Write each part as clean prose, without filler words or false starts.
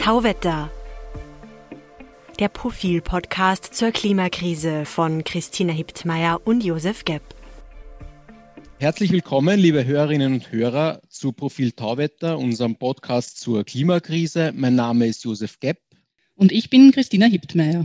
Tauwetter, der Profil-Podcast zur Klimakrise von Christina Hiptmeier und Josef Gepp. Herzlich willkommen, liebe Hörerinnen und Hörer, zu Profil Tauwetter, unserem Podcast zur Klimakrise. Mein Name ist Josef Gepp. Und ich bin Christina Hiptmeier.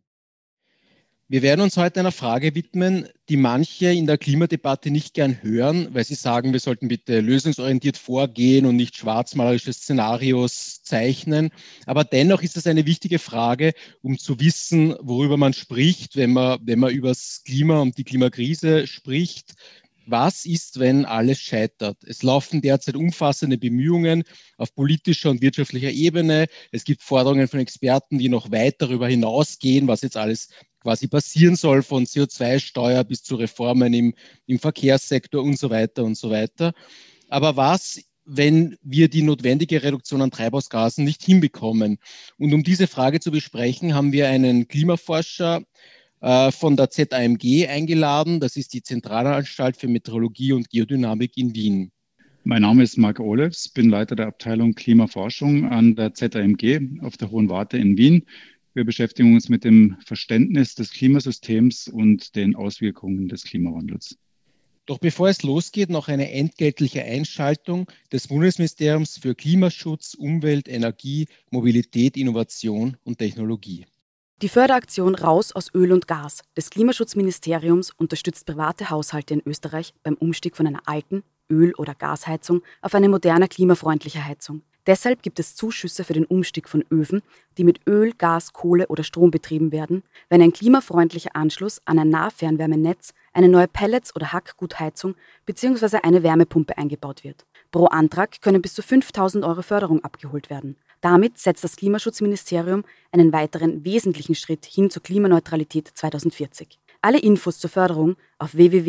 Wir werden uns heute einer Frage widmen, die manche in der Klimadebatte nicht gern hören, weil sie sagen, wir sollten bitte lösungsorientiert vorgehen und nicht schwarzmalerische Szenarios zeichnen. Aber dennoch ist es eine wichtige Frage, um zu wissen, worüber man spricht, wenn man über das Klima und die Klimakrise spricht. Was ist, wenn alles scheitert? Es laufen derzeit umfassende Bemühungen auf politischer und wirtschaftlicher Ebene. Es gibt Forderungen von Experten, die noch weit darüber hinausgehen, was jetzt alles quasi passieren soll, von CO2-Steuer bis zu Reformen im Verkehrssektor und so weiter und so weiter. Aber was, wenn wir die notwendige Reduktion an Treibhausgasen nicht hinbekommen? Und um diese Frage zu besprechen, haben wir einen Klimaforscher von der ZAMG eingeladen. Das ist die Zentralanstalt für Meteorologie und Geodynamik in Wien. Mein Name ist Marc Olefs, bin Leiter der Abteilung Klimaforschung an der ZAMG auf der Hohen Warte in Wien. Wir beschäftigen uns mit dem Verständnis des Klimasystems und den Auswirkungen des Klimawandels. Doch bevor es losgeht, noch eine entgeltliche Einschaltung des Bundesministeriums für Klimaschutz, Umwelt, Energie, Mobilität, Innovation und Technologie. Die Förderaktion Raus aus Öl und Gas des Klimaschutzministeriums unterstützt private Haushalte in Österreich beim Umstieg von einer alten Öl- oder Gasheizung auf eine moderne klimafreundliche Heizung. Deshalb gibt es Zuschüsse für den Umstieg von Öfen, die mit Öl, Gas, Kohle oder Strom betrieben werden, wenn ein klimafreundlicher Anschluss an ein Nahfernwärmenetz, eine neue Pellets- oder Hackgutheizung bzw. eine Wärmepumpe eingebaut wird. Pro Antrag können bis zu 5.000 € Förderung abgeholt werden. Damit setzt das Klimaschutzministerium einen weiteren wesentlichen Schritt hin zur Klimaneutralität 2040. Alle Infos zur Förderung auf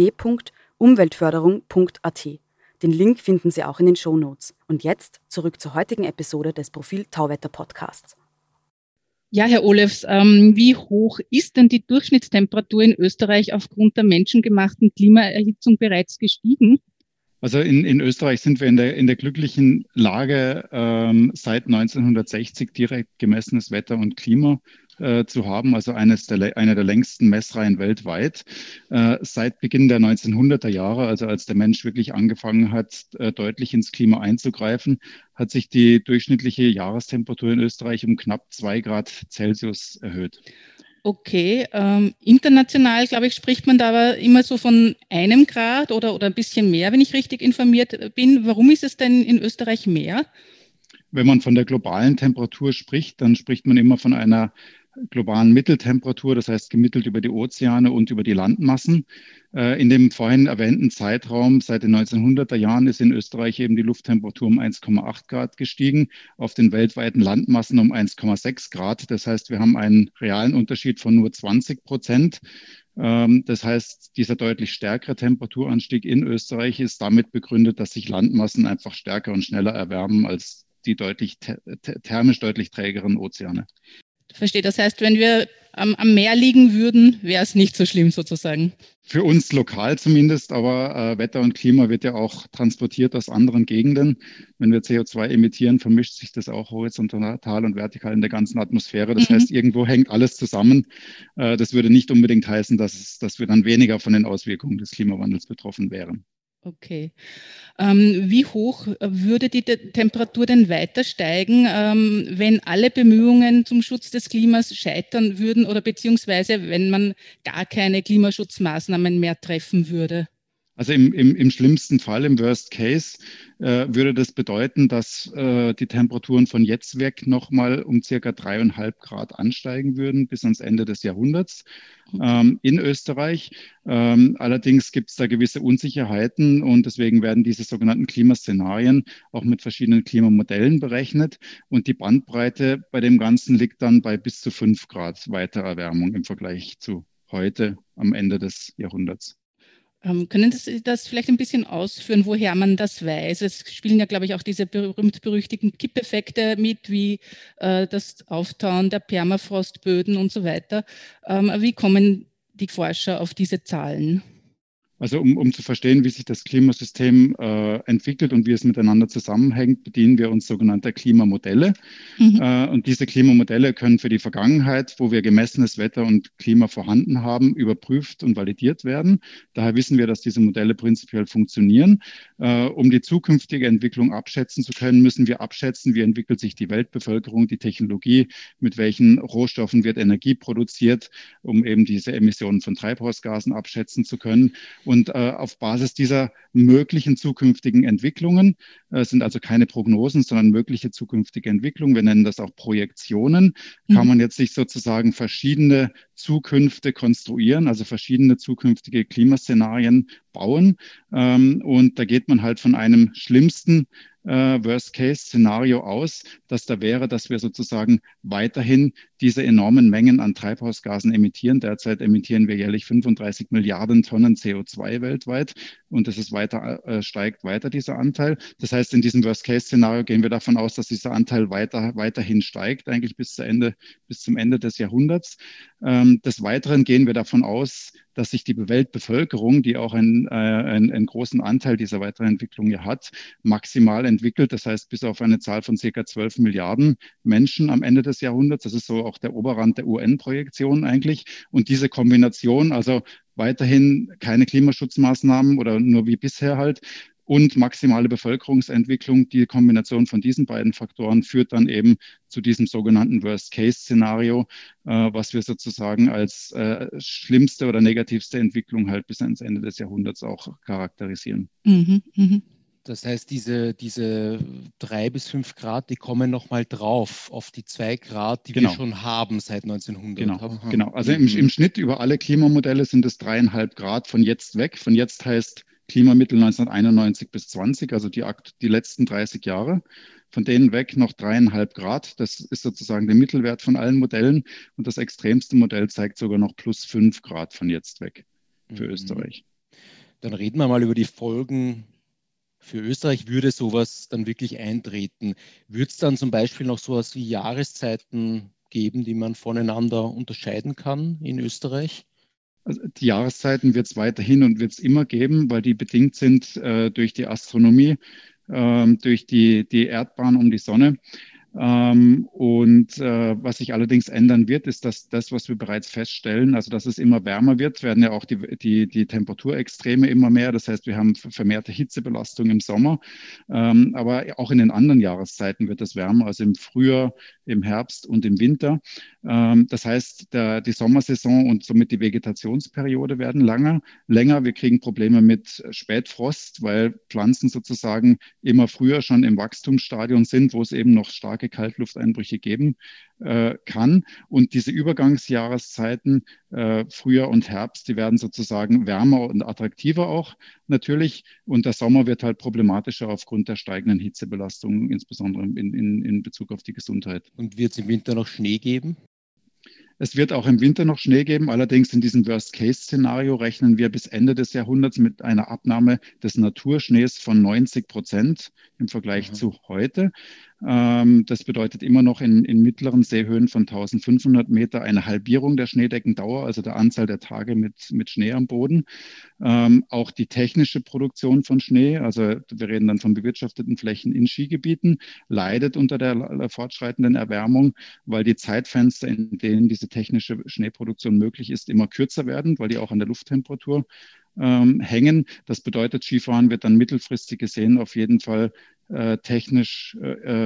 www.umweltförderung.at. Den Link finden Sie auch in den Shownotes. Und jetzt zurück zur heutigen Episode des Profil Tauwetter Podcasts. Ja, Herr Olefs, wie hoch ist denn die Durchschnittstemperatur in Österreich aufgrund der menschengemachten Klimaerhitzung bereits gestiegen? Also in Österreich sind wir in der glücklichen Lage, seit 1960 direkt gemessenes Wetter und Klima zu haben, also eine der längsten Messreihen weltweit. Seit Beginn der 1900er Jahre, also als der Mensch wirklich angefangen hat, deutlich ins Klima einzugreifen, hat sich die durchschnittliche Jahrestemperatur in Österreich um knapp 2 Grad Celsius erhöht. Okay, international, glaube ich, spricht man da aber immer so von 1 Grad oder ein bisschen mehr, wenn ich richtig informiert bin. Warum ist es denn in Österreich mehr? Wenn man von der globalen Temperatur spricht, dann spricht man immer von einer globalen Mitteltemperatur, das heißt gemittelt über die Ozeane und über die Landmassen. In dem vorhin erwähnten Zeitraum seit den 1900er Jahren ist in Österreich eben die Lufttemperatur um 1,8 Grad gestiegen, auf den weltweiten Landmassen um 1,6 Grad. Das heißt, wir haben einen realen Unterschied von nur 20%. Das heißt, dieser deutlich stärkere Temperaturanstieg in Österreich ist damit begründet, dass sich Landmassen einfach stärker und schneller erwärmen als die thermisch deutlich trägeren Ozeane. Verstehe, das heißt, wenn wir am Meer liegen würden, wäre es nicht so schlimm sozusagen. Für uns lokal zumindest, aber Wetter und Klima wird ja auch transportiert aus anderen Gegenden. Wenn wir CO2 emittieren, vermischt sich das auch horizontal und vertikal in der ganzen Atmosphäre. Das heißt, irgendwo hängt alles zusammen. Das würde nicht unbedingt heißen, dass wir dann weniger von den Auswirkungen des Klimawandels betroffen wären. Okay. Wie hoch würde die Temperatur denn weiter steigen, wenn alle Bemühungen zum Schutz des Klimas scheitern würden oder beziehungsweise wenn man gar keine Klimaschutzmaßnahmen mehr treffen würde? Also im schlimmsten Fall, im Worst Case, würde das bedeuten, dass die Temperaturen von jetzt weg nochmal um circa 3,5 Grad ansteigen würden bis ans Ende des Jahrhunderts in Österreich. Allerdings gibt es da gewisse Unsicherheiten und deswegen werden diese sogenannten Klimaszenarien auch mit verschiedenen Klimamodellen berechnet. Und die Bandbreite bei dem Ganzen liegt dann bei bis zu 5 Grad weiterer Erwärmung im Vergleich zu heute am Ende des Jahrhunderts. Können Sie das vielleicht ein bisschen ausführen, woher man das weiß? Es spielen ja, glaube ich, auch diese berühmt-berüchtigten Kippeffekte mit, wie das Auftauen der Permafrostböden und so weiter. Wie kommen die Forscher auf diese Zahlen? Also um zu verstehen, wie sich das Klimasystem entwickelt und wie es miteinander zusammenhängt, bedienen wir uns sogenannter Klimamodelle. Und diese Klimamodelle können für die Vergangenheit, wo wir gemessenes Wetter und Klima vorhanden haben, überprüft und validiert werden. Daher wissen wir, dass diese Modelle prinzipiell funktionieren. Um die zukünftige Entwicklung abschätzen zu können, müssen wir abschätzen, wie entwickelt sich die Weltbevölkerung, die Technologie, mit welchen Rohstoffen wird Energie produziert, um eben diese Emissionen von Treibhausgasen abschätzen zu können. Und auf Basis dieser möglichen zukünftigen Entwicklungen, sind also keine Prognosen, sondern mögliche zukünftige Entwicklungen, wir nennen das auch Projektionen, kann man jetzt sich sozusagen verschiedene Zukünfte konstruieren, also verschiedene zukünftige Klimaszenarien bauen. Und da geht man halt von einem schlimmsten Worst-Case-Szenario aus, dass da wäre, dass wir sozusagen weiterhin diese enormen Mengen an Treibhausgasen emittieren. Derzeit emittieren wir jährlich 35 Milliarden Tonnen CO2 weltweit und es ist weiter, steigt weiter dieser Anteil. Das heißt, in diesem Worst-Case-Szenario gehen wir davon aus, dass dieser Anteil weiterhin steigt, eigentlich bis zum Ende des Jahrhunderts. Des Weiteren gehen wir davon aus, dass sich die Weltbevölkerung, die auch einen großen Anteil dieser weiteren Entwicklung ja hat, maximal entwickelt. Das heißt, bis auf eine Zahl von ca. 12 Milliarden Menschen am Ende des Jahrhunderts. Das ist so auch der Oberrand der UN-Projektion eigentlich. Und diese Kombination, also weiterhin keine Klimaschutzmaßnahmen oder nur wie bisher halt, und maximale Bevölkerungsentwicklung, die Kombination von diesen beiden Faktoren führt dann eben zu diesem sogenannten Worst-Case-Szenario, was wir sozusagen als schlimmste oder negativste Entwicklung halt bis ans Ende des Jahrhunderts auch charakterisieren. Das heißt, diese 3 bis 5 Grad, die kommen nochmal drauf auf die 2 Grad, die wir schon haben seit 1900. Genau. Also im Schnitt über alle Klimamodelle sind es 3,5 Grad von jetzt weg. Von jetzt heißt Klimamittel 1991 bis 20, also die letzten 30 Jahre. Von denen weg noch 3,5 Grad. Das ist sozusagen der Mittelwert von allen Modellen. Und das extremste Modell zeigt sogar noch plus 5 Grad von jetzt weg für Österreich. Dann reden wir mal über die Folgen. Für Österreich würde sowas dann wirklich eintreten. Würde es dann zum Beispiel noch sowas wie Jahreszeiten geben, die man voneinander unterscheiden kann in Österreich? Also die Jahreszeiten wird es weiterhin und wird es immer geben, weil die bedingt sind durch die Astronomie, durch die Erdbahn um die Sonne. Was sich allerdings ändern wird, ist, dass das, was wir bereits feststellen, also dass es immer wärmer wird, werden ja auch die Temperaturextreme immer mehr. Das heißt, wir haben vermehrte Hitzebelastung im Sommer, aber auch in den anderen Jahreszeiten wird es wärmer, also im Frühjahr, im Herbst und im Winter. Das heißt, die Sommersaison und somit die Vegetationsperiode werden länger. Wir kriegen Probleme mit Spätfrost, weil Pflanzen sozusagen immer früher schon im Wachstumsstadium sind, wo es eben noch starke Kaltlufteinbrüche geben kann. Und diese Übergangsjahreszeiten, Frühjahr und Herbst, die werden sozusagen wärmer und attraktiver auch natürlich. Und der Sommer wird halt problematischer aufgrund der steigenden Hitzebelastung, insbesondere in Bezug auf die Gesundheit. Und wird es im Winter noch Schnee geben? Es wird auch im Winter noch Schnee geben. Allerdings in diesem Worst-Case-Szenario rechnen wir bis Ende des Jahrhunderts mit einer Abnahme des Naturschnees von 90% im Vergleich zu heute. Das bedeutet immer noch in mittleren Seehöhen von 1500 Meter eine Halbierung der Schneedeckendauer, also der Anzahl der Tage mit Schnee am Boden. Auch die technische Produktion von Schnee, also wir reden dann von bewirtschafteten Flächen in Skigebieten, leidet unter der fortschreitenden Erwärmung, weil die Zeitfenster, in denen diese technische Schneeproduktion möglich ist, immer kürzer werden, weil die auch an der Lufttemperatur hängen. Das bedeutet, Skifahren wird dann mittelfristig gesehen auf jeden Fall technisch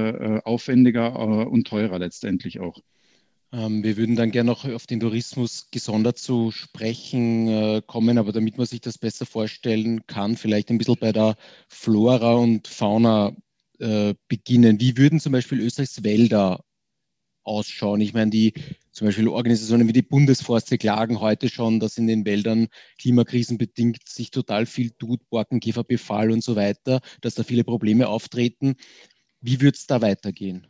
aufwendiger und teurer letztendlich auch. Wir würden dann gerne noch auf den Tourismus gesondert zu sprechen kommen, aber damit man sich das besser vorstellen kann, vielleicht ein bisschen bei der Flora und Fauna beginnen. Wie würden zum Beispiel Österreichs Wälder ausschauen? Ich meine, zum Beispiel Organisationen wie die Bundesforste klagen heute schon, dass in den Wäldern klimakrisenbedingt sich total viel tut, Borkenkäferbefall und so weiter, dass da viele Probleme auftreten. Wie wird es da weitergehen?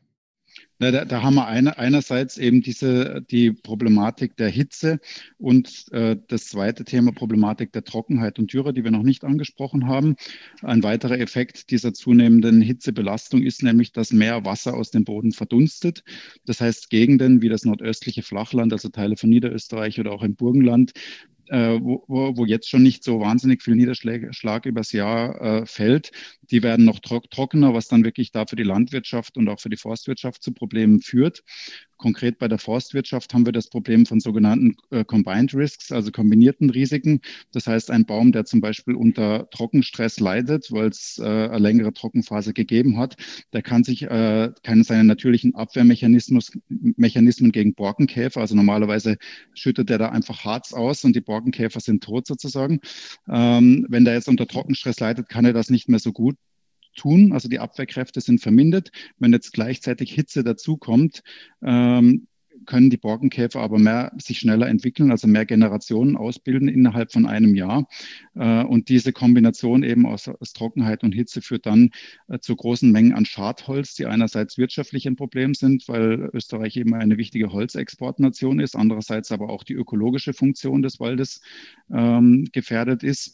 Da haben wir einerseits eben die Problematik der Hitze und das zweite Thema Problematik der Trockenheit und Dürre, die wir noch nicht angesprochen haben. Ein weiterer Effekt dieser zunehmenden Hitzebelastung ist nämlich, dass mehr Wasser aus dem Boden verdunstet. Das heißt, Gegenden wie das nordöstliche Flachland, also Teile von Niederösterreich oder auch im Burgenland, wo jetzt schon nicht so wahnsinnig viel Niederschlag übers Jahr fällt. Die werden noch trockener, was dann wirklich da für die Landwirtschaft und auch für die Forstwirtschaft zu Problemen führt. Konkret bei der Forstwirtschaft haben wir das Problem von sogenannten Combined Risks, also kombinierten Risiken. Das heißt, ein Baum, der zum Beispiel unter Trockenstress leidet, weil es eine längere Trockenphase gegeben hat, der kann seine natürlichen Abwehrmechanismen gegen Borkenkäfer, also normalerweise schüttet der da einfach Harz aus und die Borkenkäfer sind tot sozusagen. Wenn der jetzt unter Trockenstress leidet, kann er das nicht mehr so gut tun. Also die Abwehrkräfte sind vermindert. Wenn jetzt gleichzeitig Hitze dazukommt, können die Borkenkäfer aber sich schneller entwickeln, also mehr Generationen ausbilden innerhalb von einem Jahr. Und diese Kombination eben aus Trockenheit und Hitze führt dann zu großen Mengen an Schadholz, die einerseits wirtschaftlich ein Problem sind, weil Österreich eben eine wichtige Holzexportnation ist, andererseits aber auch die ökologische Funktion des Waldes gefährdet ist.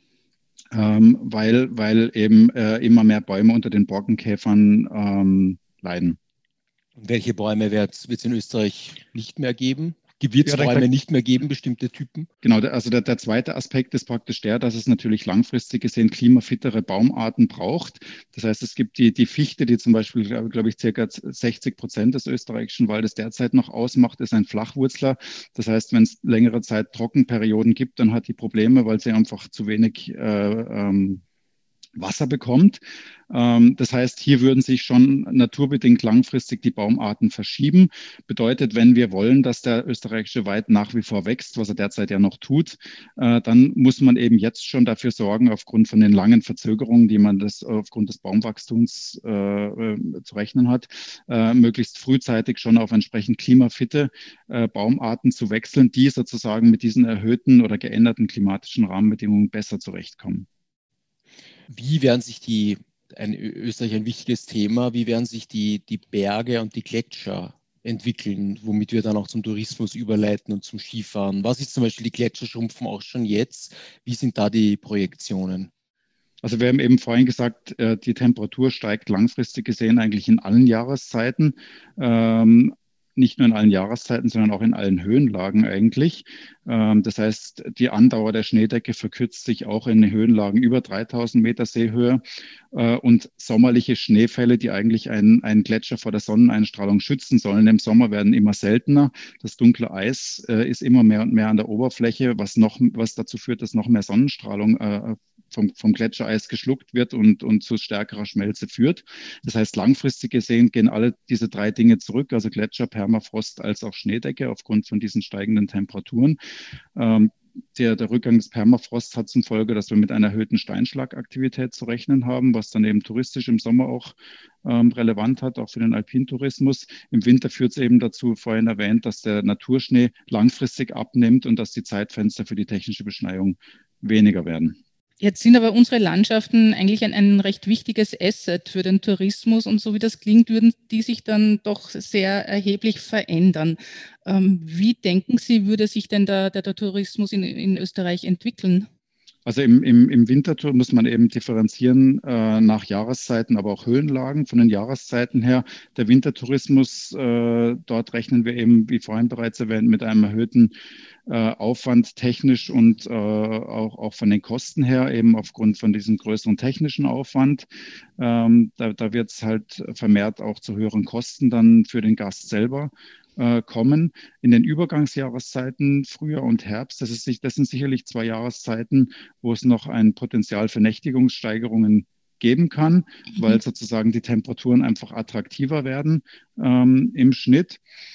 Weil eben immer mehr Bäume unter den Borkenkäfern leiden. Und welche Bäume wird es in Österreich nicht mehr geben? Wird es Bäume nicht mehr geben, bestimmte Typen? Genau, also der zweite Aspekt ist praktisch der, dass es natürlich langfristig gesehen klimafittere Baumarten braucht. Das heißt, es gibt die Fichte, die zum Beispiel, glaube ich, circa 60% des österreichischen Waldes derzeit noch ausmacht, ist ein Flachwurzler. Das heißt, wenn es längere Zeit Trockenperioden gibt, dann hat die Probleme, weil sie einfach zu wenig Wasser bekommt. Das heißt, hier würden sich schon naturbedingt langfristig die Baumarten verschieben. Bedeutet, wenn wir wollen, dass der österreichische Wald nach wie vor wächst, was er derzeit ja noch tut, dann muss man eben jetzt schon dafür sorgen, aufgrund von den langen Verzögerungen, die man aufgrund des Baumwachstums zu rechnen hat, möglichst frühzeitig schon auf entsprechend klimafitte Baumarten zu wechseln, die sozusagen mit diesen erhöhten oder geänderten klimatischen Rahmenbedingungen besser zurechtkommen. Wie werden sich Österreich ein wichtiges Thema, wie werden sich die Berge und die Gletscher entwickeln, womit wir dann auch zum Tourismus überleiten und zum Skifahren? Was ist zum Beispiel, die Gletscher schrumpfen auch schon jetzt? Wie sind da die Projektionen? Also wir haben eben vorhin gesagt, die Temperatur steigt langfristig gesehen eigentlich in allen Jahreszeiten. Nicht nur in allen Jahreszeiten, sondern auch in allen Höhenlagen eigentlich. Das heißt, die Andauer der Schneedecke verkürzt sich auch in Höhenlagen über 3000 Meter Seehöhe. Und sommerliche Schneefälle, die eigentlich einen Gletscher vor der Sonneneinstrahlung schützen sollen, im Sommer werden immer seltener. Das dunkle Eis ist immer mehr und mehr an der Oberfläche, was dazu führt, dass noch mehr Sonnenstrahlung vom Gletschereis geschluckt wird und zu stärkerer Schmelze führt. Das heißt, langfristig gesehen gehen alle diese drei Dinge zurück, also Gletscher, Permafrost als auch Schneedecke aufgrund von diesen steigenden Temperaturen. Der Rückgang des Permafrosts hat zum Folge, dass wir mit einer erhöhten Steinschlagaktivität zu rechnen haben, was dann eben touristisch im Sommer auch relevant hat, auch für den Alpintourismus. Im Winter führt es eben dazu, vorhin erwähnt, dass der Naturschnee langfristig abnimmt und dass die Zeitfenster für die technische Beschneiung weniger werden. Jetzt sind aber unsere Landschaften eigentlich ein recht wichtiges Asset für den Tourismus und so wie das klingt, würden die sich dann doch sehr erheblich verändern. Wie denken Sie, würde sich denn der Tourismus in Österreich entwickeln? Also im Wintertour muss man eben differenzieren nach Jahreszeiten, aber auch Höhenlagen. Von den Jahreszeiten her, der Wintertourismus, dort rechnen wir eben, wie vorhin bereits erwähnt, mit einem erhöhten Aufwand technisch und auch von den Kosten her, eben aufgrund von diesem größeren technischen Aufwand. Da wird es halt vermehrt auch zu höheren Kosten dann für den Gast selber kommen. In den Übergangsjahreszeiten, Frühjahr und Herbst, das sind sicherlich zwei Jahreszeiten, wo es noch ein Potenzial für Nächtigungssteigerungen geben kann, weil sozusagen die Temperaturen einfach attraktiver werden im Schnitt.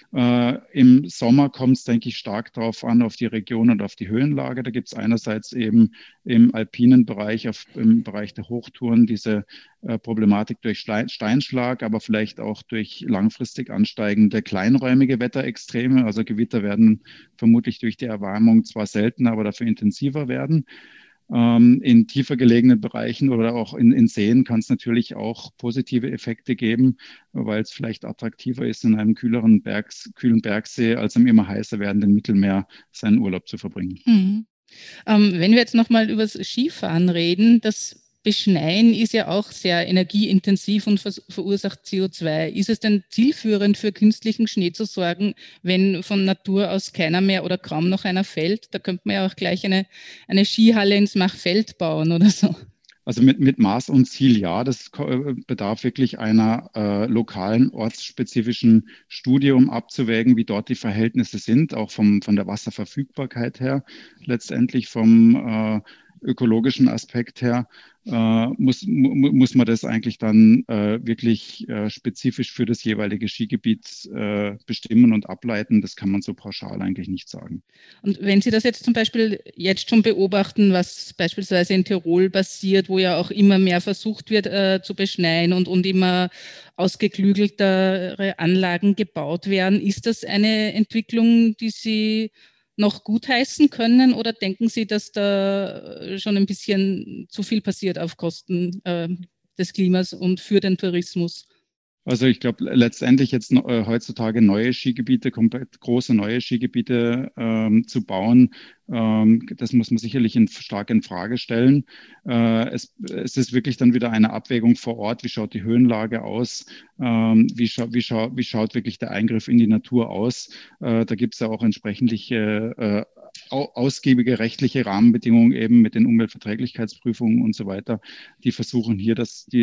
Im Sommer kommt es, denke ich, stark darauf an, auf die Region und auf die Höhenlage. Da gibt es einerseits eben im alpinen Bereich, im Bereich der Hochtouren diese Problematik durch Steinschlag, aber vielleicht auch durch langfristig ansteigende kleinräumige Wetterextreme. Also Gewitter werden vermutlich durch die Erwärmung zwar seltener, aber dafür intensiver werden. In tiefer gelegenen Bereichen oder auch in Seen kann es natürlich auch positive Effekte geben, weil es vielleicht attraktiver ist, in einem kühlen Bergsee als im immer heißer werdenden Mittelmeer seinen Urlaub zu verbringen. Wenn wir jetzt nochmal über das Skifahren reden, das Beschneien ist ja auch sehr energieintensiv und verursacht CO2. Ist es denn zielführend, für künstlichen Schnee zu sorgen, wenn von Natur aus keiner mehr oder kaum noch einer fällt? Da könnte man ja auch gleich eine Skihalle ins Machfeld bauen oder so. Also mit Maß und Ziel, ja, das bedarf wirklich einer lokalen, ortsspezifischen Studie, um abzuwägen, wie dort die Verhältnisse sind, auch von der Wasserverfügbarkeit her, letztendlich vom ökologischen Aspekt her, muss man das eigentlich dann wirklich spezifisch für das jeweilige Skigebiet bestimmen und ableiten. Das kann man so pauschal eigentlich nicht sagen. Und wenn Sie das jetzt zum Beispiel jetzt schon beobachten, was beispielsweise in Tirol passiert, wo ja auch immer mehr versucht wird zu beschneien und immer ausgeklügeltere Anlagen gebaut werden, ist das eine Entwicklung, die Sie noch gutheißen können, oder denken Sie, dass da schon ein bisschen zu viel passiert auf Kosten des Klimas und für den Tourismus? Also ich glaube, letztendlich jetzt heutzutage neue Skigebiete, komplett große neue Skigebiete zu bauen, das muss man sicherlich stark in Frage stellen. Es ist wirklich dann wieder eine Abwägung vor Ort. Wie schaut die Höhenlage aus? Wie schaut wirklich der Eingriff in die Natur aus? Da gibt es ja auch entsprechend ausgiebige rechtliche Rahmenbedingungen eben mit den Umweltverträglichkeitsprüfungen und so weiter, die versuchen hier,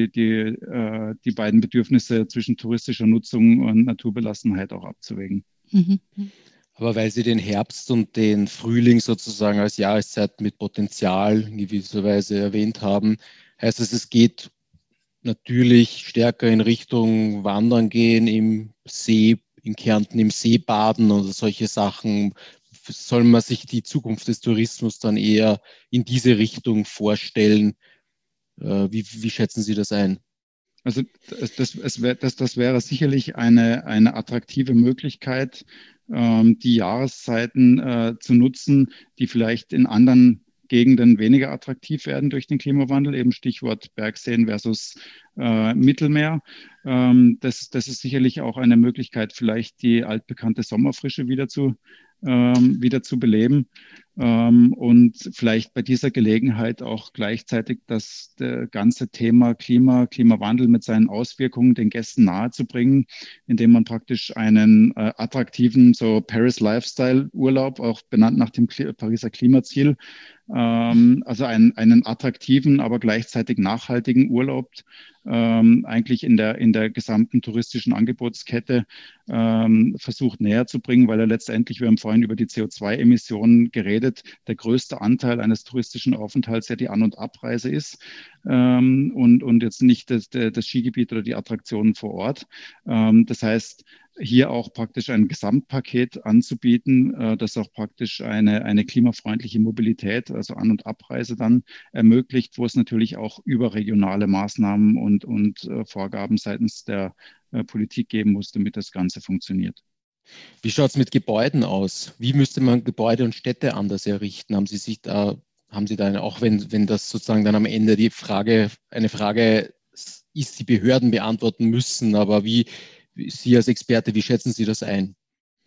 die beiden Bedürfnisse zwischen touristischer Nutzung und Naturbelassenheit auch abzuwägen. Mhm. Aber weil Sie den Herbst und den Frühling sozusagen als Jahreszeit mit Potenzial in gewisser Weise erwähnt haben, heißt das, es geht natürlich stärker in Richtung Wandern gehen im See, in Kärnten im See baden oder solche Sachen. Soll man sich die Zukunft des Tourismus dann eher in diese Richtung vorstellen? Wie schätzen Sie das ein? Also das wäre sicherlich eine attraktive Möglichkeit, die Jahreszeiten zu nutzen, die vielleicht in anderen Gegenden weniger attraktiv werden durch den Klimawandel, eben Stichwort Bergseen versus Mittelmeer. Das ist sicherlich auch eine Möglichkeit, vielleicht die altbekannte Sommerfrische wieder zu beleben. Und vielleicht bei dieser Gelegenheit auch gleichzeitig das ganze Thema Klimawandel mit seinen Auswirkungen den Gästen nahezubringen, indem man praktisch einen attraktiven, so Paris Lifestyle Urlaub, auch benannt nach dem Pariser Klimaziel, also einen attraktiven, aber gleichzeitig nachhaltigen Urlaub eigentlich in der gesamten touristischen Angebotskette versucht näher zu bringen, weil er letztendlich, wir haben vorhin über die CO2-Emissionen geredet, der größte Anteil eines touristischen Aufenthalts ja die An- und Abreise ist und jetzt nicht das Skigebiet oder die Attraktionen vor Ort. Das heißt, hier auch praktisch ein Gesamtpaket anzubieten, das auch praktisch eine klimafreundliche Mobilität, also An- und Abreise dann ermöglicht, wo es natürlich auch überregionale Maßnahmen und Vorgaben seitens der Politik geben muss, damit das Ganze funktioniert. Wie schaut es mit Gebäuden aus? Wie müsste man Gebäude und Städte anders errichten? Haben Sie da auch wenn das sozusagen dann am Ende eine Frage ist, die Behörden beantworten müssen, aber Sie als Experte, wie schätzen Sie das ein?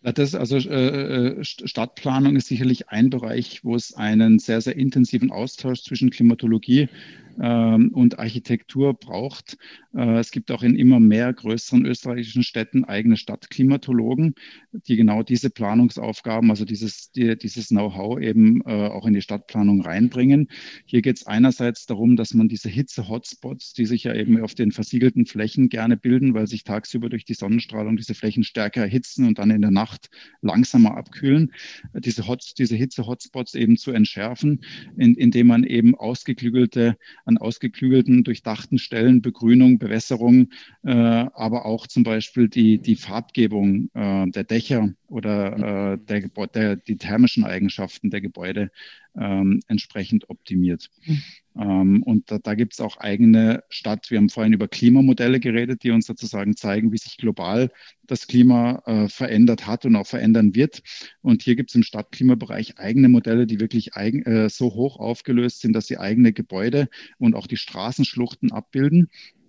Stadtplanung ist sicherlich ein Bereich, wo es einen sehr, sehr intensiven Austausch zwischen Klimatologie und Architektur braucht. Es gibt auch in immer mehr größeren österreichischen Städten eigene Stadtklimatologen, die genau diese Planungsaufgaben, also dieses Know-how eben auch in die Stadtplanung reinbringen. Hier geht es einerseits darum, dass man diese Hitze-Hotspots, die sich ja eben auf den versiegelten Flächen gerne bilden, weil sich tagsüber durch die Sonnenstrahlung diese Flächen stärker erhitzen und dann in der Nacht langsamer abkühlen, diese Hitze-Hotspots eben zu entschärfen, indem man eben an ausgeklügelten, durchdachten Stellen Begrünung, Bewässerung, aber auch zum Beispiel die Farbgebung der Dächer oder die thermischen Eigenschaften der Gebäude entsprechend optimiert. Und da gibt es auch wir haben vorhin über Klimamodelle geredet, die uns sozusagen zeigen, wie sich global das Klima verändert hat und auch verändern wird. Und hier gibt es im Stadtklimabereich eigene Modelle, die wirklich so hoch aufgelöst sind, dass sie eigene Gebäude und auch die Straßenschluchten abbilden.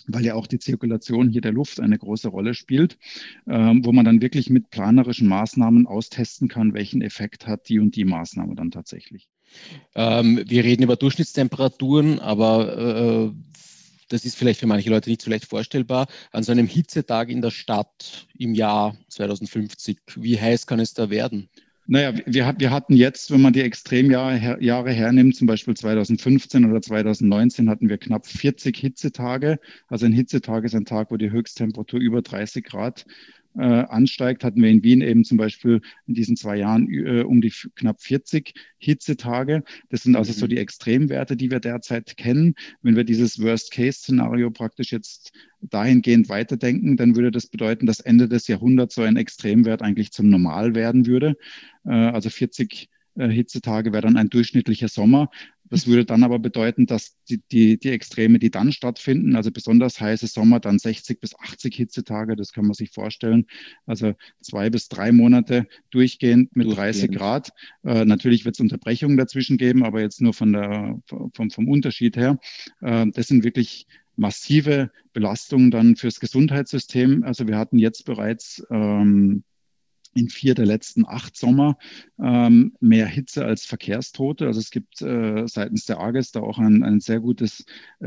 weil ja auch die Zirkulation hier der Luft eine große Rolle spielt, wo man dann wirklich mit planerischen Maßnahmen austesten kann, welchen Effekt hat die und die Maßnahme dann tatsächlich. Wir reden über Durchschnittstemperaturen, aber das ist vielleicht für manche Leute nicht so leicht vorstellbar. An so einem Hitzetag in der Stadt im Jahr 2050, wie heiß kann es da werden? Naja, wir hatten jetzt, wenn man die Extremjahre hernimmt, zum Beispiel 2015 oder 2019, hatten wir knapp 40 Hitzetage. Also ein Hitzetag ist ein Tag, wo die Höchsttemperatur über 30 Grad ansteigt. Hatten wir in Wien eben zum Beispiel in diesen 2 Jahren um die knapp 40 Hitzetage. Das sind also so die Extremwerte, die wir derzeit kennen. Wenn wir dieses Worst-Case-Szenario praktisch jetzt dahingehend weiterdenken, dann würde das bedeuten, dass Ende des Jahrhunderts so ein Extremwert eigentlich zum Normal werden würde. Also 40 Hitzetage wäre dann ein durchschnittlicher Sommer. Das würde dann aber bedeuten, dass die Extreme, die dann stattfinden, also besonders heiße Sommer, dann 60 bis 80 Hitzetage, das kann man sich vorstellen. Also 2 bis 3 Monate durchgehend mit 30 Grad. Natürlich wird es Unterbrechungen dazwischen geben, aber jetzt nur vom Unterschied her. Das sind wirklich massive Belastungen dann fürs Gesundheitssystem. Also wir hatten jetzt bereits in 4 der letzten 8 Sommer mehr Hitze als Verkehrstote. Also es gibt seitens der AGES da auch ein sehr gutes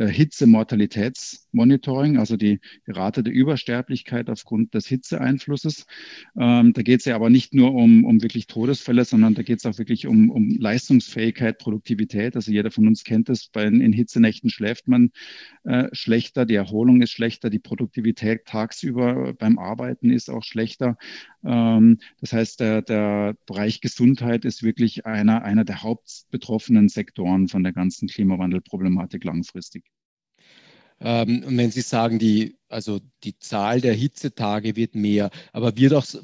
Hitze-Mortalitätsmonitoring, also die Rate der Übersterblichkeit aufgrund des Hitzeeinflusses. Da geht es ja aber nicht nur um wirklich Todesfälle, sondern da geht es auch wirklich um Leistungsfähigkeit, Produktivität. Also jeder von uns kennt es, in Hitzenächten schläft man schlechter, die Erholung ist schlechter, die Produktivität tagsüber beim Arbeiten ist auch schlechter. Das heißt, der Bereich Gesundheit ist wirklich einer der hauptbetroffenen Sektoren von der ganzen Klimawandelproblematik langfristig. Und wenn Sie sagen, die Zahl der Hitzetage wird mehr, aber wird auch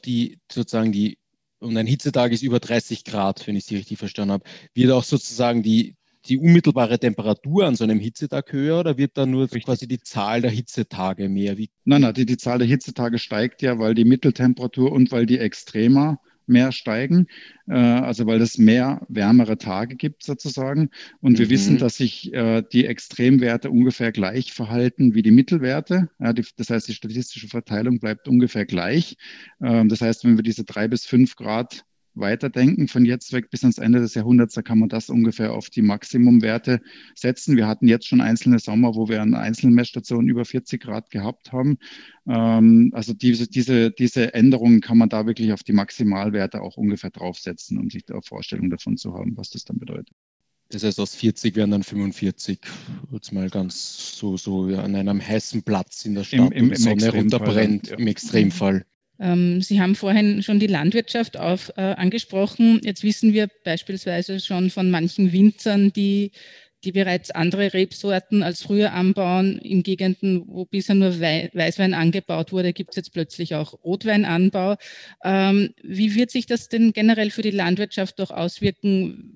und ein Hitzetag ist über 30 Grad, wenn ich Sie richtig verstanden habe, wird auch sozusagen die unmittelbare Temperatur an so einem Hitzetag höher oder wird dann nur quasi die Zahl der Hitzetage mehr? Nein, die Zahl der Hitzetage steigt ja, weil die Mitteltemperatur und weil die Extrema mehr steigen, also weil es mehr wärmere Tage gibt sozusagen. Und wir wissen, dass sich die Extremwerte ungefähr gleich verhalten wie die Mittelwerte. Ja, das heißt, die statistische Verteilung bleibt ungefähr gleich. Das heißt, wenn wir diese 3 bis 5 Grad weiterdenken von jetzt weg bis ans Ende des Jahrhunderts, da kann man das ungefähr auf die Maximumwerte setzen. Wir hatten jetzt schon einzelne Sommer, wo wir an einzelnen Messstationen über 40 Grad gehabt haben. Also diese Änderungen kann man da wirklich auf die Maximalwerte auch ungefähr draufsetzen, um sich da eine Vorstellung davon zu haben, was das dann bedeutet. Das heißt, aus 40 wären dann 45, jetzt mal ganz so an einem heißen Platz in der Stadt, Im die Sonne runterbrennt, ja. Im Extremfall. Sie haben vorhin schon die Landwirtschaft angesprochen. Jetzt wissen wir beispielsweise schon von manchen Winzern, die bereits andere Rebsorten als früher anbauen. In Gegenden, wo bisher nur Weißwein angebaut wurde, gibt es jetzt plötzlich auch Rotweinanbau. Wie wird sich das denn generell für die Landwirtschaft doch auswirken?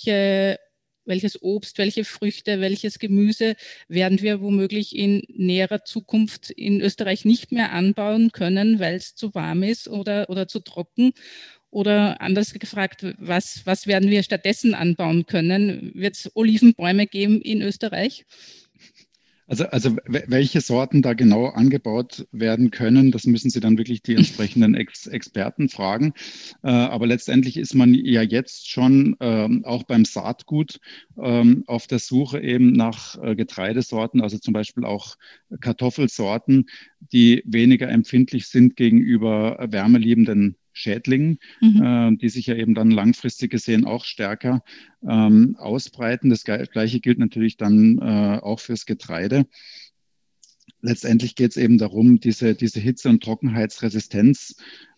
Welches Obst, welche Früchte, welches Gemüse werden wir womöglich in näherer Zukunft in Österreich nicht mehr anbauen können, weil es zu warm ist oder zu trocken? Oder anders gefragt, was werden wir stattdessen anbauen können? Wird es Olivenbäume geben in Österreich? Also welche Sorten da genau angebaut werden können, das müssen Sie dann wirklich die entsprechenden Experten fragen. Aber letztendlich ist man ja jetzt schon auch beim Saatgut auf der Suche eben nach Getreidesorten, also zum Beispiel auch Kartoffelsorten, die weniger empfindlich sind gegenüber wärmeliebenden Schädlingen, die sich ja eben dann langfristig gesehen auch stärker ausbreiten. Das Gleiche gilt natürlich dann auch fürs Getreide. Letztendlich geht es eben darum, diese Hitze- und Trockenheitsresistenz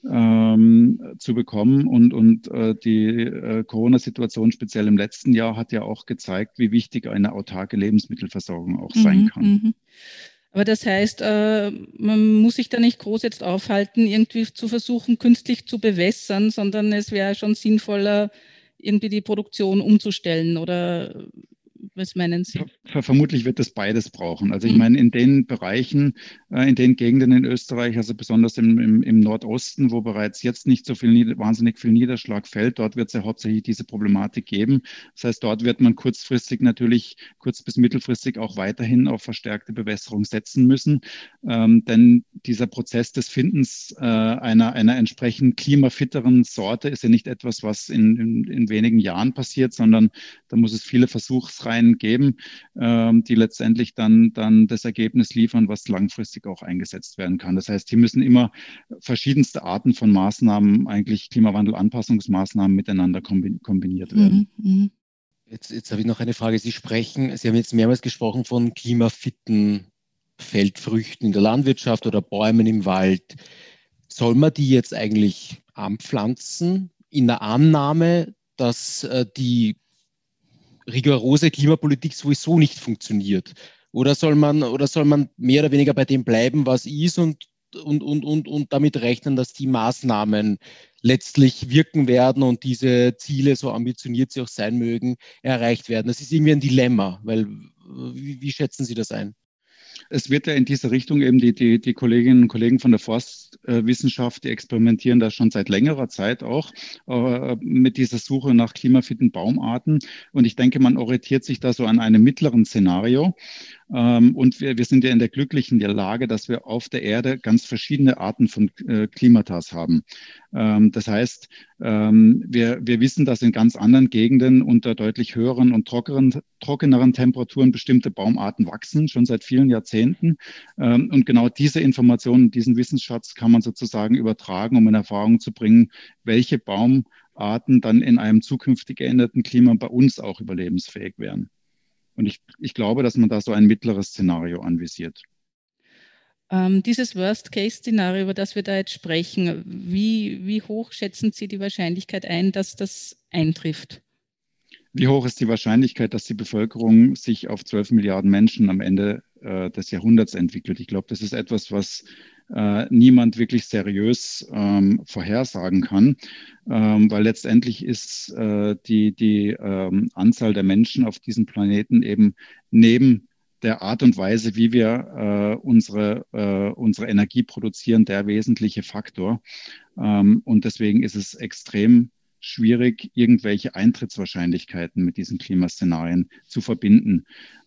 zu bekommen. Und die Corona-Situation speziell im letzten Jahr hat ja auch gezeigt, wie wichtig eine autarke Lebensmittelversorgung auch sein kann. Aber das heißt, man muss sich da nicht groß jetzt aufhalten, irgendwie zu versuchen, künstlich zu bewässern, sondern es wäre schon sinnvoller, irgendwie die Produktion umzustellen. Oder Was meinen Sie? Vermutlich wird es beides brauchen. Also ich meine, in den Bereichen, in den Gegenden in Österreich, also besonders im Nordosten, wo bereits jetzt nicht so wahnsinnig viel Niederschlag fällt, dort wird es ja hauptsächlich diese Problematik geben. Das heißt, dort wird man kurz bis mittelfristig auch weiterhin auf verstärkte Bewässerung setzen müssen. Denn dieser Prozess des Findens einer entsprechend klimafitteren Sorte ist ja nicht etwas, was in wenigen Jahren passiert, sondern da muss es viele Versuchsreihen geben, die letztendlich dann das Ergebnis liefern, was langfristig auch eingesetzt werden kann. Das heißt, hier müssen immer verschiedenste Arten von Maßnahmen, eigentlich Klimawandelanpassungsmaßnahmen miteinander kombiniert werden. Mhm. Jetzt habe ich noch eine Frage. Sie haben jetzt mehrmals gesprochen von klimafitten Feldfrüchten in der Landwirtschaft oder Bäumen im Wald. Soll man die jetzt eigentlich anpflanzen in der Annahme, dass die rigorose Klimapolitik sowieso nicht funktioniert? Oder soll man mehr oder weniger bei dem bleiben, was ist und damit rechnen, dass die Maßnahmen letztlich wirken werden und diese Ziele, so ambitioniert sie auch sein mögen, erreicht werden? Das ist irgendwie ein Dilemma, weil wie schätzen Sie das ein? Es wird ja in diese Richtung eben die Kolleginnen und Kollegen von der Forstwissenschaft, die experimentieren da schon seit längerer Zeit auch mit dieser Suche nach klimafitten Baumarten. Und ich denke, man orientiert sich da so an einem mittleren Szenario. Und wir sind ja in der glücklichen Lage, dass wir auf der Erde ganz verschiedene Arten von Klimatas haben. Das heißt, wir wissen, dass in ganz anderen Gegenden unter deutlich höheren und trockeneren Temperaturen bestimmte Baumarten wachsen, schon seit vielen Jahrzehnten. Und genau diese Informationen, diesen Wissensschatz kann man sozusagen übertragen, um in Erfahrung zu bringen, welche Baumarten dann in einem zukünftig geänderten Klima bei uns auch überlebensfähig wären. Und ich glaube, dass man da so ein mittleres Szenario anvisiert. Dieses Worst-Case-Szenario, über das wir da jetzt sprechen, wie hoch schätzen Sie die Wahrscheinlichkeit ein, dass das eintrifft? Wie hoch ist die Wahrscheinlichkeit, dass die Bevölkerung sich auf 12 Milliarden Menschen am Ende des Jahrhunderts entwickelt? Ich glaube, das ist etwas, was niemand wirklich seriös vorhersagen kann, weil letztendlich ist die Anzahl der Menschen auf diesem Planeten eben neben der Art und Weise, wie wir unsere Energie produzieren, der wesentliche Faktor. Und deswegen ist es extrem schwierig, irgendwelche Eintrittswahrscheinlichkeiten mit diesen Klimaszenarien zu verbinden.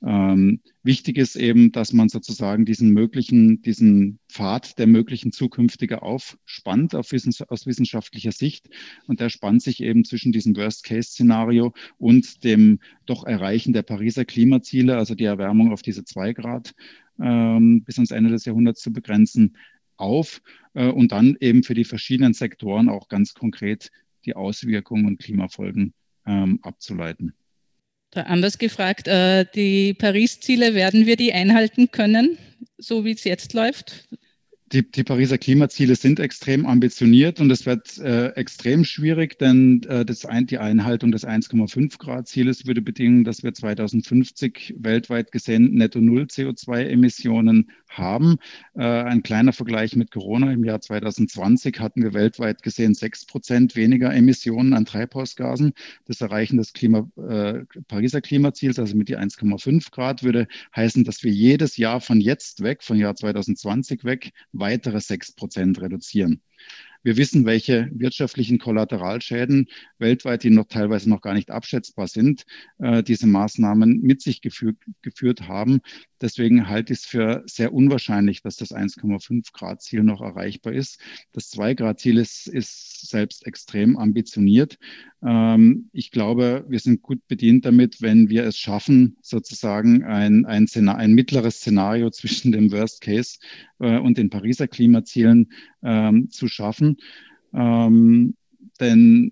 Wichtig ist eben, dass man sozusagen diesen Pfad der möglichen zukünftiger aufspannt aus wissenschaftlicher Sicht. Und der spannt sich eben zwischen diesem Worst-Case-Szenario und dem doch Erreichen der Pariser Klimaziele, also die Erwärmung auf diese 2 Grad bis ans Ende des Jahrhunderts zu begrenzen, auf und dann eben für die verschiedenen Sektoren auch ganz konkret die Auswirkungen und Klimafolgen abzuleiten. Anders gefragt, die Paris-Ziele, werden wir die einhalten können, so wie es jetzt läuft? Die Pariser Klimaziele sind extrem ambitioniert und es wird extrem schwierig, denn die Einhaltung des 1,5 Grad Zieles würde bedingen, dass wir 2050 weltweit gesehen netto null CO2-Emissionen haben. Ein kleiner Vergleich mit Corona: Im Jahr 2020 hatten wir weltweit gesehen 6% weniger Emissionen an Treibhausgasen. Das Erreichen des Pariser Klimaziels, also mit die 1,5 Grad, würde heißen, dass wir jedes Jahr von jetzt weg, von Jahr 2020 weg, weitere 6% reduzieren. Wir wissen, welche wirtschaftlichen Kollateralschäden weltweit, die noch teilweise noch gar nicht abschätzbar sind, diese Maßnahmen mit sich geführt haben. Deswegen halte ich es für sehr unwahrscheinlich, dass das 1,5 Grad Ziel noch erreichbar ist. Das 2 Grad Ziel ist selbst extrem ambitioniert. Ich glaube, wir sind gut bedient damit, wenn wir es schaffen, sozusagen ein mittleres Szenario zwischen dem Worst Case und den Pariser Klimazielen zu schaffen. Denn wenn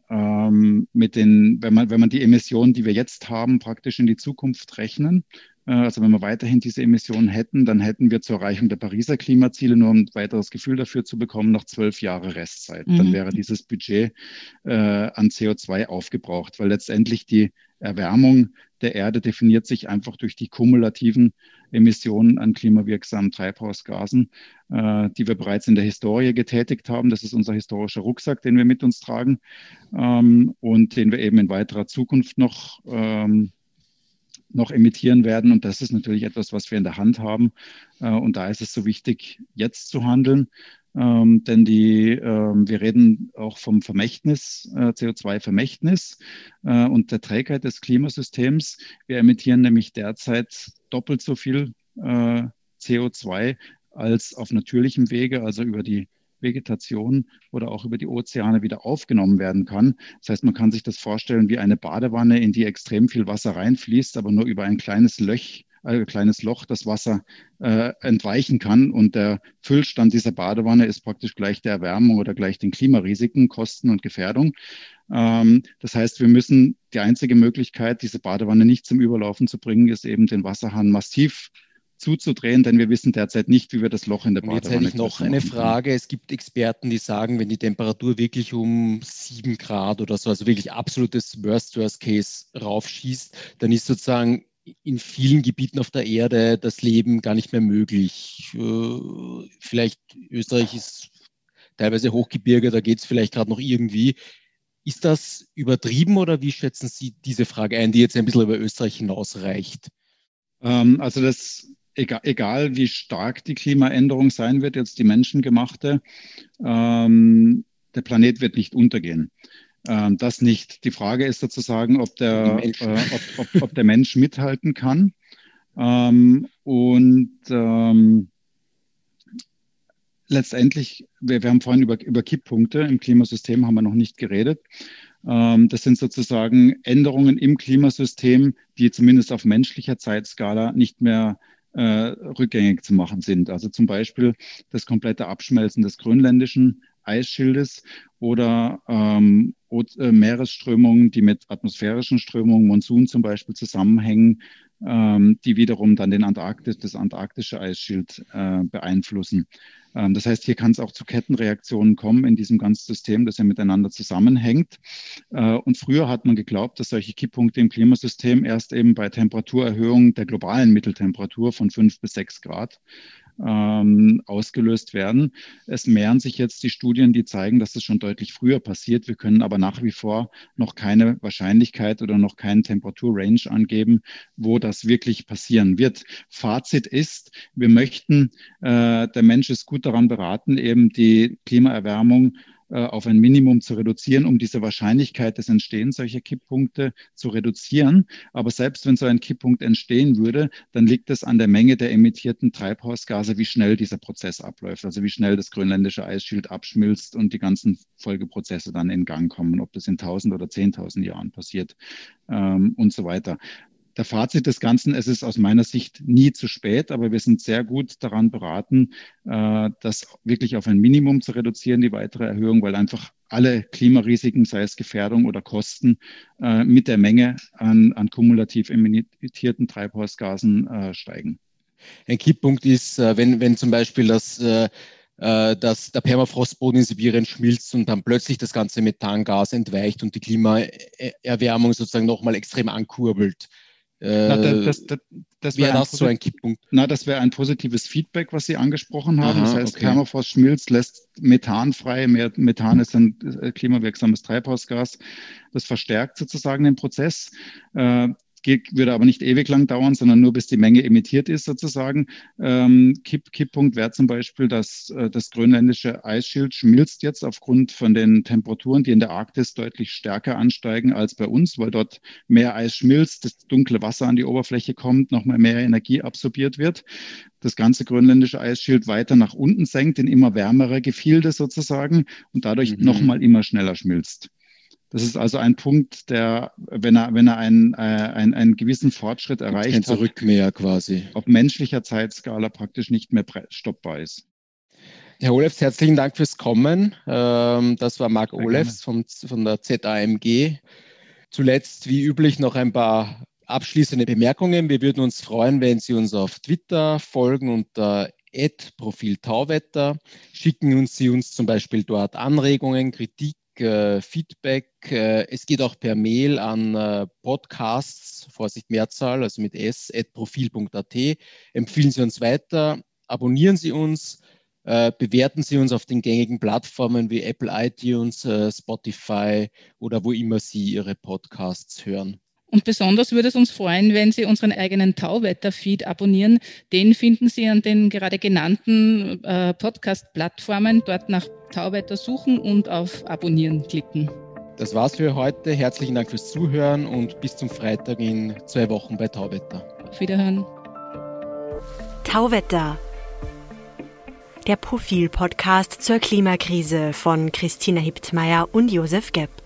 man die Emissionen, die wir jetzt haben, praktisch in die Zukunft rechnen, also wenn wir weiterhin diese Emissionen hätten, dann hätten wir zur Erreichung der Pariser Klimaziele, nur um ein weiteres Gefühl dafür zu bekommen, noch 12 Jahre Restzeit. Dann wäre dieses Budget an CO2 aufgebraucht, weil letztendlich die Erwärmung der Erde definiert sich einfach durch die kumulativen Emissionen an klimawirksamen Treibhausgasen, die wir bereits in der Historie getätigt haben. Das ist unser historischer Rucksack, den wir mit uns tragen und den wir eben in weiterer Zukunft noch noch emittieren werden. Und das ist natürlich etwas, was wir in der Hand haben. Und da ist es so wichtig, jetzt zu handeln. Denn wir reden auch vom Vermächtnis, CO2-Vermächtnis und der Trägheit des Klimasystems. Wir emittieren nämlich derzeit doppelt so viel CO2 als auf natürlichem Wege, also über die Vegetation oder auch über die Ozeane wieder aufgenommen werden kann. Das heißt, man kann sich das vorstellen wie eine Badewanne, in die extrem viel Wasser reinfließt, aber nur über ein kleines Loch das Wasser entweichen kann. Und der Füllstand dieser Badewanne ist praktisch gleich der Erwärmung oder gleich den Klimarisiken, Kosten und Gefährdung. Das heißt, die einzige Möglichkeit, diese Badewanne nicht zum Überlaufen zu bringen, ist eben den Wasserhahn massiv zuzudrehen, denn wir wissen derzeit nicht, wie wir das Loch in der Badewanne. Und jetzt hätte ich noch eine Frage. Es gibt Experten, die sagen, wenn die Temperatur wirklich um 7 Grad oder so, also wirklich absolutes Worst Case raufschießt, dann ist sozusagen in vielen Gebieten auf der Erde das Leben gar nicht mehr möglich. Vielleicht Österreich ist teilweise Hochgebirge, da geht es vielleicht gerade noch irgendwie. Ist das übertrieben oder wie schätzen Sie diese Frage ein, die jetzt ein bisschen über Österreich hinausreicht? Also egal wie stark die Klimaänderung sein wird, jetzt die menschengemachte, der Planet wird nicht untergehen. Das nicht. Die Frage ist sozusagen, ob der Mensch mithalten kann. Letztendlich, wir haben vorhin über Kipppunkte im Klimasystem haben wir noch nicht geredet. Das sind sozusagen Änderungen im Klimasystem, die zumindest auf menschlicher Zeitskala nicht mehr rückgängig zu machen sind. Also zum Beispiel das komplette Abschmelzen des grönländischen Eisschildes oder Meeresströmungen, die mit atmosphärischen Strömungen, Monsun zum Beispiel zusammenhängen, die wiederum dann das antarktische Eisschild beeinflussen. Das heißt, hier kann es auch zu Kettenreaktionen kommen in diesem ganzen System, das ja miteinander zusammenhängt. Und früher hat man geglaubt, dass solche Kipppunkte im Klimasystem erst eben bei Temperaturerhöhungen der globalen Mitteltemperatur von 5 bis 6 Grad ausgelöst werden. Es mehren sich jetzt die Studien, die zeigen, dass das schon deutlich früher passiert. Wir können aber nach wie vor noch keine Wahrscheinlichkeit oder noch keinen Temperaturrange angeben, wo das wirklich passieren wird. Fazit ist, wir möchten, der Mensch ist gut daran beraten, eben die Klimaerwärmung auf ein Minimum zu reduzieren, um diese Wahrscheinlichkeit des Entstehens solcher Kipppunkte zu reduzieren. Aber selbst wenn so ein Kipppunkt entstehen würde, dann liegt es an der Menge der emittierten Treibhausgase, wie schnell dieser Prozess abläuft, also wie schnell das grönländische Eisschild abschmilzt und die ganzen Folgeprozesse dann in Gang kommen, ob das in 1000 oder 10.000 Jahren passiert und so weiter. Der Fazit des Ganzen, es ist aus meiner Sicht nie zu spät, aber wir sind sehr gut daran beraten, das wirklich auf ein Minimum zu reduzieren, die weitere Erhöhung, weil einfach alle Klimarisiken, sei es Gefährdung oder Kosten, mit der Menge an kumulativ emittierten Treibhausgasen steigen. Ein Kipppunkt ist, wenn zum Beispiel dass der Permafrostboden in Sibirien schmilzt und dann plötzlich das ganze Methangas entweicht und die Klimaerwärmung sozusagen nochmal extrem ankurbelt. Wäre das so ein Kipppunkt? Das wäre ein positives Feedback, was Sie angesprochen haben. Das heißt, okay. Permafrost schmilzt, lässt Methan frei. Methan ist ein klimawirksames Treibhausgas. Das verstärkt sozusagen den Prozess. Würde aber nicht ewig lang dauern, sondern nur bis die Menge emittiert ist sozusagen. Kipppunkt wäre zum Beispiel, dass das grönländische Eisschild schmilzt jetzt aufgrund von den Temperaturen, die in der Arktis deutlich stärker ansteigen als bei uns, weil dort mehr Eis schmilzt, das dunkle Wasser an die Oberfläche kommt, nochmal mehr Energie absorbiert wird. Das ganze grönländische Eisschild weiter nach unten senkt in immer wärmere Gefilde sozusagen und dadurch nochmal immer schneller schmilzt. Das ist also ein Punkt, der, wenn er einen gewissen Fortschritt erreicht hat, zurück mehr quasi, auf menschlicher Zeitskala praktisch nicht mehr stoppbar ist. Herr Olefs, herzlichen Dank fürs Kommen. Das war Marc Olefs von der ZAMG. Zuletzt, wie üblich, noch ein paar abschließende Bemerkungen. Wir würden uns freuen, wenn Sie uns auf Twitter folgen unter @profiltauwetter. Schicken Sie uns zum Beispiel dort Anregungen, Kritik, Feedback. Es geht auch per Mail an Podcasts, Vorsicht Mehrzahl, also mit s, @profil.at. Empfehlen Sie uns weiter, abonnieren Sie uns, bewerten Sie uns auf den gängigen Plattformen wie Apple iTunes, Spotify oder wo immer Sie Ihre Podcasts hören. Und besonders würde es uns freuen, wenn Sie unseren eigenen Tauwetter-Feed abonnieren. Den finden Sie an den gerade genannten Podcast-Plattformen. Dort nach Tauwetter suchen und auf Abonnieren klicken. Das war's für heute. Herzlichen Dank fürs Zuhören und bis zum Freitag in 2 Wochen bei Tauwetter. Auf Wiederhören. Tauwetter. Der Profil-Podcast zur Klimakrise von Christina Hiptmeier und Josef Gepp.